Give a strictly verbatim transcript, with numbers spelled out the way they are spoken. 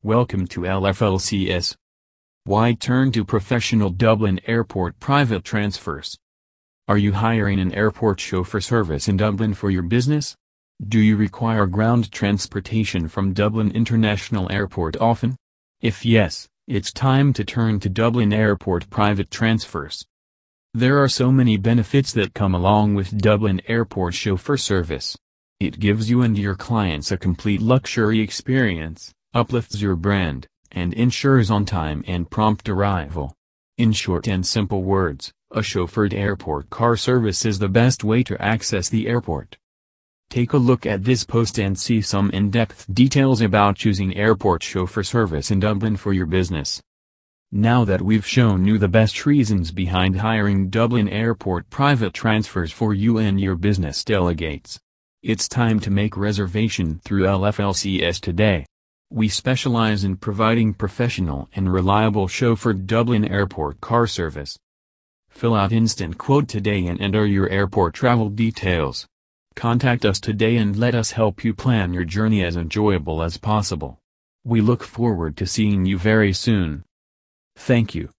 Welcome to L F L C S. Why turn to professional Dublin Airport private transfers? Are you hiring an airport chauffeur service in Dublin for your business? Do you require ground transportation from Dublin International Airport often? If yes, it's time to turn to Dublin Airport private transfers. There are so many benefits that come along with Dublin Airport chauffeur service. It gives you and your clients a complete luxury experience, uplifts your brand, and ensures on-time and prompt arrival. In short and simple words, a chauffeured airport car service is the best way to access the airport. Take a look at this post and see some in-depth details about choosing airport chauffeur service in Dublin for your business. Now that we've shown you the best reasons behind hiring Dublin Airport private transfers for you and your business delegates, it's time to make reservation through L F L C S today. We specialize in providing professional and reliable chauffeured Dublin Airport car service. Fill out instant quote today and enter your airport travel details. Contact us today and let us help you plan your journey as enjoyable as possible. We look forward to seeing you very soon. Thank you.